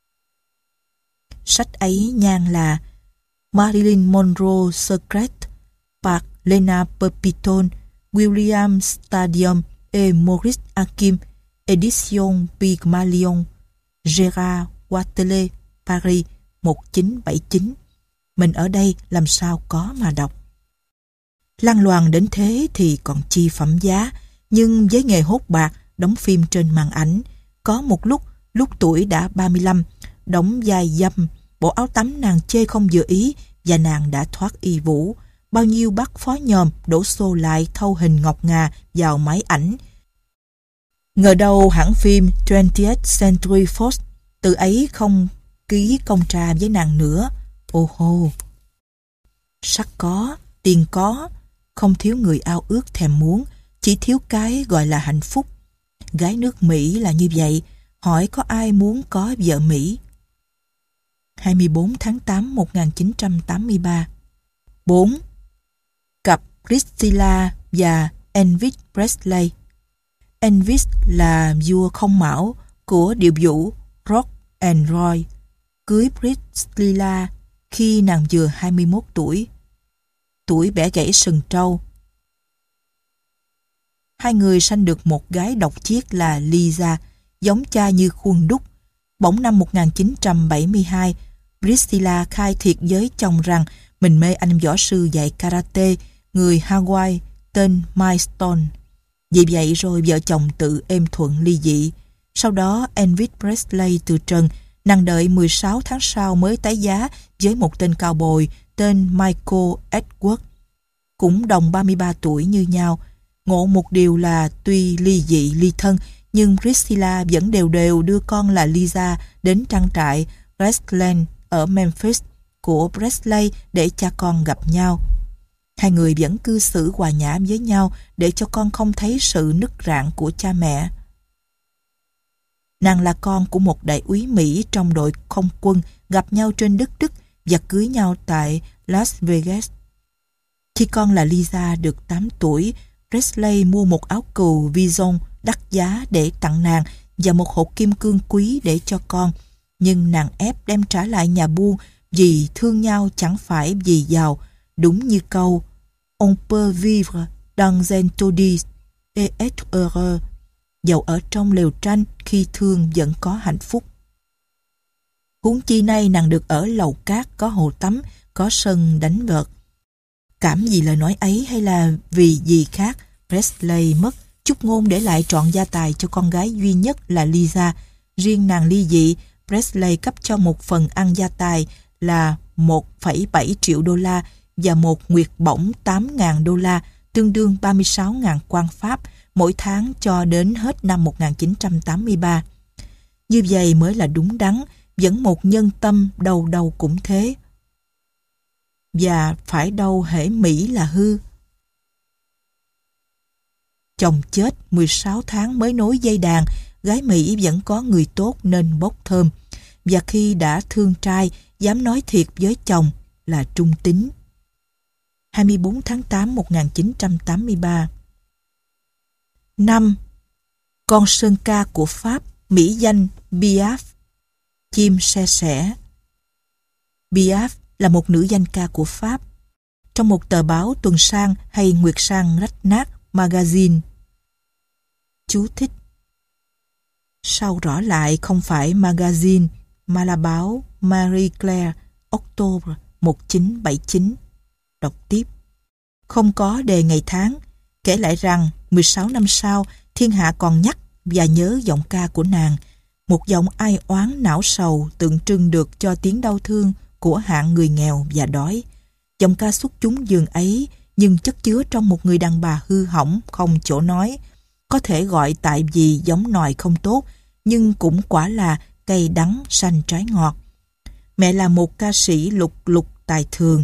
Sách ấy nhan là Marilyn Monroe Secret par Lena Pepitone, William Stadium et Maurice Hakim, Edition Pygmalion, Gérard Wattelet, Paris 1979. Mình ở đây làm sao có mà đọc. Lăng loàn đến thế thì còn chi phẩm giá, nhưng với nghề hốt bạc, đóng phim trên màn ảnh, có một lúc tuổi đã 35, đóng vai dâm, bộ áo tắm nàng chê không vừa ý và nàng đã thoát y vũ. Bao nhiêu bác phó nhòm đổ xô lại thâu hình ngọc ngà vào máy ảnh. Ngờ đâu hãng phim 20th Century Fox từ ấy không ký công tra với nàng nữa. Ô hô! Sắc có, tiền có, không thiếu người ao ước thèm muốn, chỉ thiếu cái gọi là hạnh phúc. Gái nước Mỹ là như vậy, hỏi có ai muốn có vợ Mỹ. 24 tháng 8 1983. 4. Cặp Priscilla và Elvis Presley. Elvis là vua không mão, của điệu vũ Rock and Roll, cưới Priscilla khi nàng vừa 21 tuổi bẻ gãy sừng trâu. Hai người sanh được một gái độc chiếc là Lisa, giống cha như khuôn đúc. Bỗng năm 1972, Priscilla khai thiệt với chồng rằng mình mê anh võ sư dạy karate, người Hawaii tên Mike Stone. Vì vậy rồi vợ chồng tự êm thuận ly dị. Sau đó Elvis Presley từ trần, nàng đợi 16 tháng sau mới tái giá với một tên cao bồi tên Michael Edward, cũng đồng 33 tuổi như nhau. Ngộ một điều là tuy ly dị ly thân, nhưng Priscilla vẫn đều đều đưa con là Lisa đến trang trại Graceland ở Memphis của Presley để cha con gặp nhau. Hai người vẫn cư xử hòa nhã với nhau để cho con không thấy sự nứt rạn của cha mẹ. Nàng là con của một đại úy Mỹ trong đội không quân, gặp nhau trên đất Đức và cưới nhau tại Las Vegas. Khi con là Lisa được 8 tuổi, Presley mua một áo cừu Vison đắt giá để tặng nàng và một hộp kim cương quý để cho con. Nhưng nàng ép đem trả lại nhà buôn vì thương nhau chẳng phải vì giàu. Đúng như câu On peut vivre dans un taudis et être heureux. Dầu ở trong lều tranh khi thương vẫn có hạnh phúc. Huống chi nay nàng được ở lầu cát, có hồ tắm, có sân đánh vợt. Cảm gì lời nói ấy hay là vì gì khác, Presley mất chút ngôn để lại trọn gia tài cho con gái duy nhất là Lisa. Riêng nàng ly dị, Presley cấp cho một phần ăn gia tài là 1,7 triệu đô la và một nguyệt bổng 8.000 đô la, tương đương 36.000 quan Pháp mỗi tháng cho đến hết năm 1983. Như vậy mới là đúng đắn, vẫn một nhân tâm đâu đâu cũng thế. Và phải đâu hễ Mỹ là hư. Chồng chết 16 tháng mới nối dây đàn, gái Mỹ vẫn có người tốt nên bốc thơm. Và khi đã thương trai, dám nói thiệt với chồng là trung tín. 24 tháng 8 1983. 5. Con sơn ca của Pháp, mỹ danh Piaf, chim se sẻ. Piaf là một nữ danh ca của Pháp. Trong một tờ báo tuần sang hay nguyệt sang rách nát magazine. Chú thích. Sau rõ lại không phải magazine mà là báo Marie Claire, October 1979. Đọc tiếp. Không có đề ngày tháng, kể lại rằng 16 năm sau, thiên hạ còn nhắc và nhớ giọng ca của nàng, một giọng ai oán não sầu tượng trưng được cho tiếng đau thương của hạng người nghèo và đói. Giọng ca xuất chúng dường ấy nhưng chất chứa trong một người đàn bà hư hỏng không chỗ nói, có thể gọi tại vì giống nòi không tốt, nhưng cũng quả là cây đắng xanh trái ngọt. Mẹ là một ca sĩ lục lục tài thường.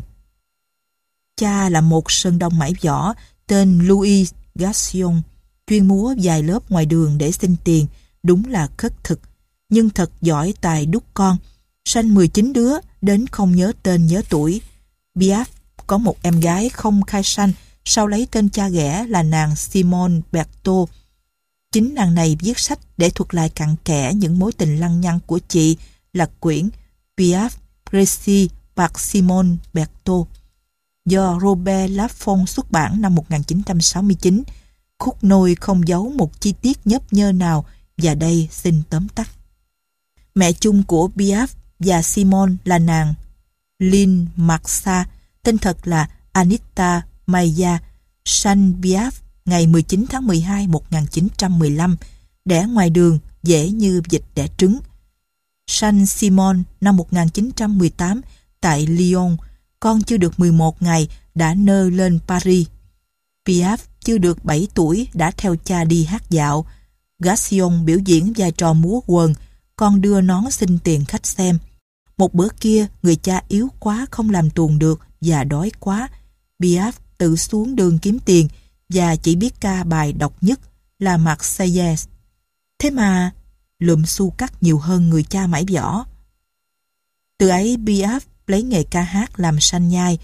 Cha là một sơn đông mãi võ tên Louis Gassion, chuyên múa vài lớp ngoài đường để xin tiền, đúng là khất thực, nhưng thật giỏi tài đúc con. Sanh 19 đứa, đến không nhớ tên nhớ tuổi. Piaf có một em gái không khai sanh, sau lấy tên cha ghẻ là nàng Simone Berthaud. Chính nàng này viết sách để thuật lại cặn kẽ những mối tình lăng nhăng của chị, là quyển Piaf Récit par Simone Berthaud, do Robert Laffont xuất bản năm 1969. Khúc nôi không giấu một chi tiết nhấp nhơ nào, và đây xin tóm tắt. Mẹ chung của Piaf và Simone là nàng Lynn Marsa, tên thật là Anita Maya, sanh Piaf ngày 19 tháng 12 1915, đẻ ngoài đường dễ như vịt đẻ trứng. Sanh Simone năm 1918 tại Lyon, con chưa được 11 ngày đã nơ lên Paris. Piaf chưa được 7 tuổi đã theo cha đi hát dạo. Gassion biểu diễn vai trò múa quần, con đưa nón xin tiền khách xem. Một bữa kia, người cha yếu quá không làm tuồng được và đói quá. Piaf tự xuống đường kiếm tiền và chỉ biết ca bài độc nhất là Marseillaise. Thế mà lượm xu cắt nhiều hơn người cha mãi võ. Từ ấy Piaf lấy nghề ca hát làm sanh nhai.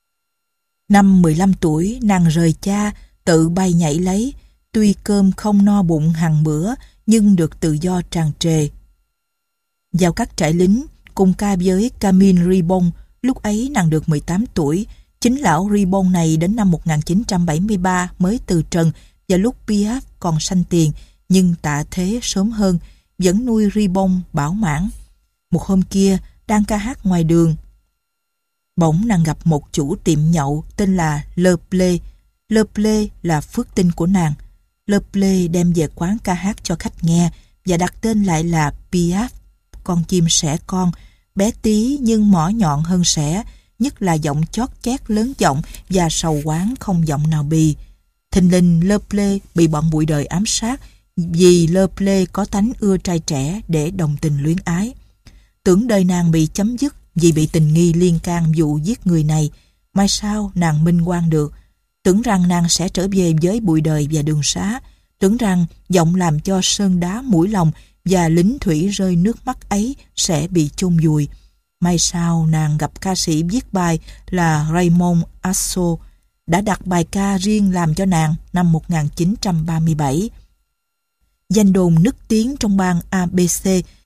Năm 15 tuổi, nàng rời cha, tự bay nhảy lấy. Tuy cơm không no bụng hàng bữa, nhưng được tự do tràn trề. Vào các trại lính, cùng ca với Camille Ribon, lúc ấy nàng được 18 tuổi. Chính lão Ribon này đến năm 1973 mới từ trần, và lúc Piaf còn sanh tiền, nhưng tạ thế sớm hơn, vẫn nuôi Ribon bảo mãn. Một hôm kia, đang ca hát ngoài đường, bỗng nàng gặp một chủ tiệm nhậu tên là Le Play. Le Play là phước tinh của nàng. Le Play đem về quán ca hát cho khách nghe và đặt tên lại là Piaf, con chim sẻ con, bé tí nhưng mỏ nhọn hơn sẻ, nhất là giọng chót chét lớn giọng và sầu quán không giọng nào bì. Thình lình Le Play bị bọn bụi đời ám sát vì Le Play có tánh ưa trai trẻ để đồng tình luyến ái. Tưởng đời nàng bị chấm dứt vì bị tình nghi liên can vụ giết người này. Mai sau nàng minh oan được. Tưởng rằng nàng sẽ trở về với bụi đời và đường xá. Tưởng rằng giọng làm cho sơn đá mũi lòng và lính thủy rơi nước mắt ấy sẽ bị chôn vùi. Mai sau nàng gặp ca sĩ viết bài là Raymond Asso, đã đặt bài ca riêng làm cho nàng năm 1937. Danh đồn nức tiếng trong bang ABC,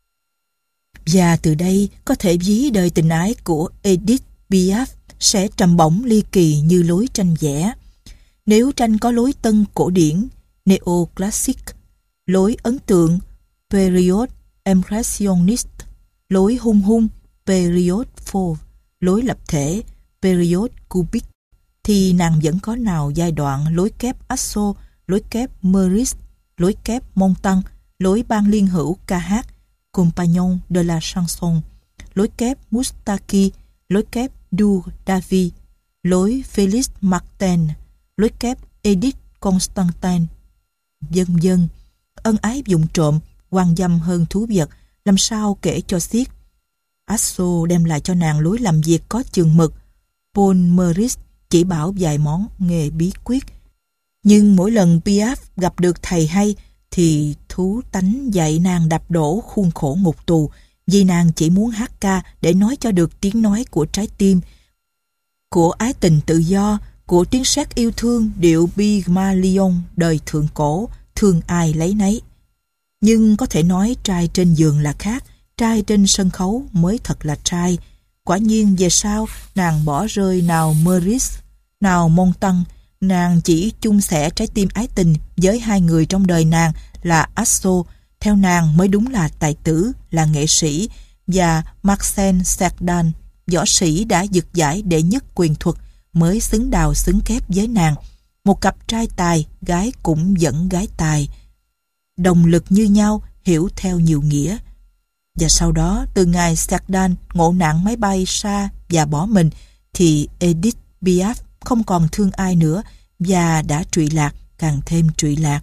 và từ đây có thể ví đời tình ái của Edith Piaf sẽ trầm bổng ly kỳ như lối tranh vẽ. Nếu tranh có lối tân cổ điển, neoclassic, lối ấn tượng, period impressionist, lối hung hung, period fauve, lối lập thể, period cubic, thì nàng vẫn có nào giai đoạn lối kép Asso, lối kép Meurice, lối kép Montand, lối ban liên hữu ca hát, Compagnon de la chanson, lối kép Moustaki, lối kép Du David, lối Félix Martin, lối kép Edith Constantin, vân vân. Ân ái vụng trộm, hoang dâm hơn thú vật, làm sao kể cho xiết. Asso đem lại cho nàng lối làm việc có chừng mực. Paul Meurice chỉ bảo vài món nghề bí quyết. Nhưng mỗi lần Piaf gặp được thầy hay thì thú tánh dạy nàng đạp đổ khuôn khổ ngục tù, vì nàng chỉ muốn hát ca để nói cho được tiếng nói của trái tim, của ái tình tự do, của tiếng sét yêu thương điệu Pygmalion đời thượng cổ, thương ai lấy nấy. Nhưng có thể nói trai trên giường là khác, trai trên sân khấu mới thật là trai. Quả nhiên về sau nàng bỏ rơi nào Meurice, nào Montand, nàng chỉ chung sẻ trái tim ái tình với hai người trong đời nàng là Asso, theo nàng mới đúng là tài tử, là nghệ sĩ, và Marcel Cerdan, võ sĩ đã giật giải đệ nhất quyền thuật, mới xứng đào xứng kép với nàng. Một cặp trai tài, gái cũng vẫn gái tài. Đồng lực như nhau, hiểu theo nhiều nghĩa. Và sau đó, từ ngày Cerdan ngộ nạn máy bay xa và bỏ mình, thì Edith Piaf không còn thương ai nữa và đã trụy lạc, càng thêm trụy lạc.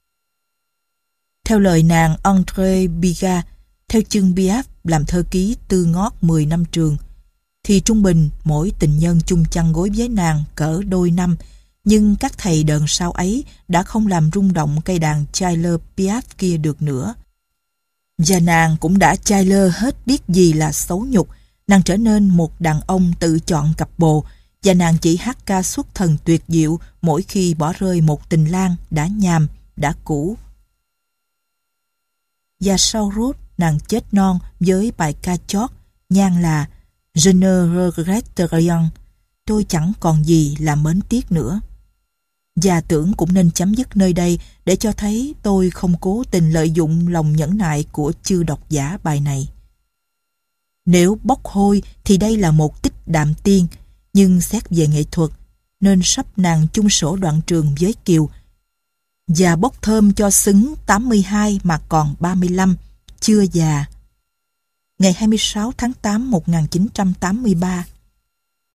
Theo lời nàng André Biga, theo chân Piaf làm thơ ký tư ngót 10 năm trường, thì trung bình mỗi tình nhân chung chăn gối với nàng cỡ đôi năm, nhưng các thầy đờn sau ấy đã không làm rung động cây đàn Tyler Piaf kia được nữa. Và nàng cũng đã Tyler hết biết gì là xấu nhục. Nàng trở nên một đàn ông tự chọn cặp bồ, và nàng chỉ hát ca xuất thần tuyệt diệu mỗi khi bỏ rơi một tình lang đã nhàm, đã cũ. Và sau rốt nàng chết non với bài ca chót nhan là Je ne regrette rien, tôi chẳng còn gì là mến tiếc nữa. Và tưởng cũng nên chấm dứt nơi đây để cho thấy tôi không cố tình lợi dụng lòng nhẫn nại của chư độc giả bài này. Nếu bốc hôi thì đây là một tích đạm tiên, nhưng xét về nghệ thuật nên sắp nàng chung sổ đoạn trường với Kiều, và bốc thơm cho xứng 82 mà còn 35, chưa già. Ngày 26 tháng 8 1983,